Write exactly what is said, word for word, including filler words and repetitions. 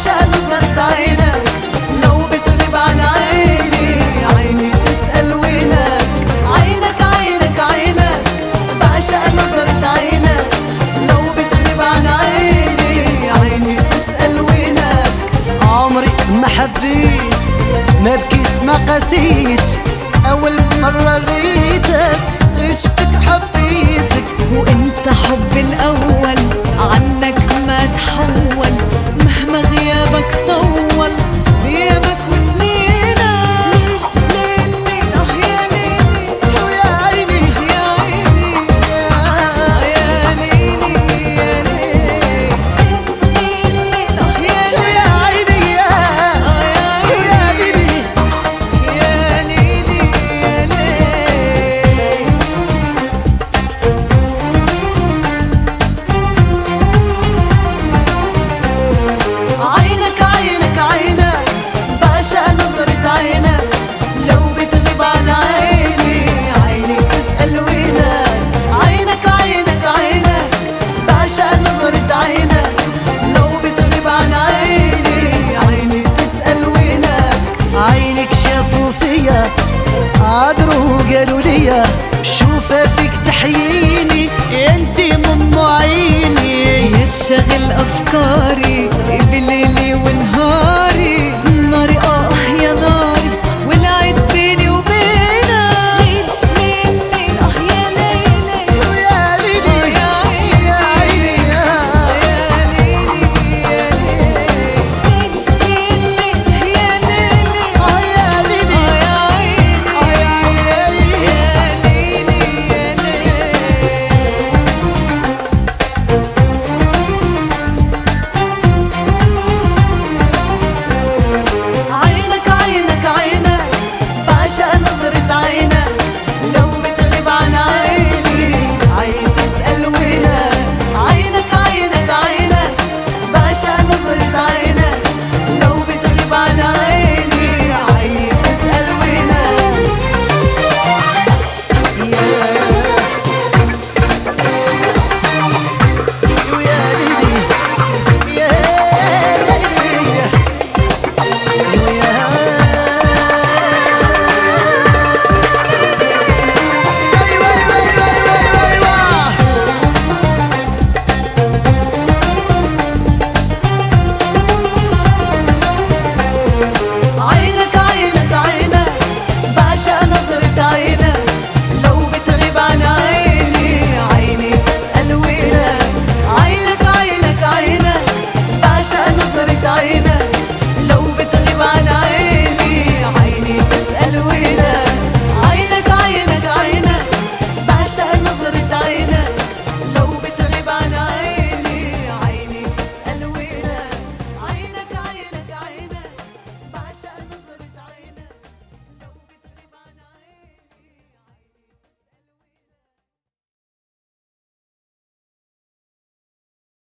بعشق نظرة عينك لو بتغيب عن عيني عيني تسأل وينك. عينك عينك عينك بعشق نظرة عينك لو بتغيب عن عيني عيني تسأل وينك. عمري ما حبيت ما بكيت ما قسيت، أول مرة لقيتك عشقك حبيتك. وانت حب الأول عنك ما تحول مهما غيابك طول غيابك وسنينك. ليلي اه يا ليلي ويا عيني يا عيني يا ليلي يا ليلي ليلي اه يا شو يا عيني يا يا عيني يا ليلي يا ليلي. عينك عينك عينك بعشق نظرة عينك لو بتغيب عن عيني عيني تسأل وينك. عينك عينك عينك بعشق نظرة عينك لو بتغيب عن عيني عيني تسأل وينك. عينك شافوا فيا عذروا وقالوا ليا شوفها فيك تحييني انتي من عيني. يشغل أفكاري